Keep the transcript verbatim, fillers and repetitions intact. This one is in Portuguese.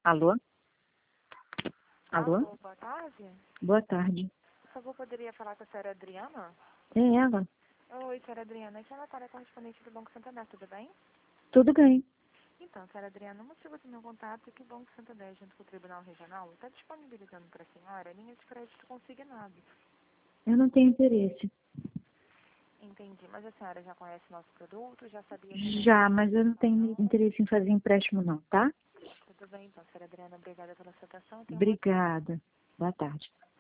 Alô? Alô? Alô, boa tarde. Boa tarde. Por favor, poderia falar com a senhora Adriana? É ela? Oi, senhora Adriana. Aqui é a Natália, correspondente do Banco Santander, tudo bem? Tudo bem. Então, senhora Adriana, o motivo do meu contato é que o Banco Santander, junto com o Tribunal Regional, está disponibilizando para a senhora linha de crédito consignado. Eu não tenho interesse. Entendi, mas a senhora já conhece nosso produto, já sabia também? Já, mas eu não tenho interesse em fazer empréstimo não, tá? Tudo bem, então, senhora Adriana, obrigada pela sua atenção. Tenha uma Obrigada. Boa tarde.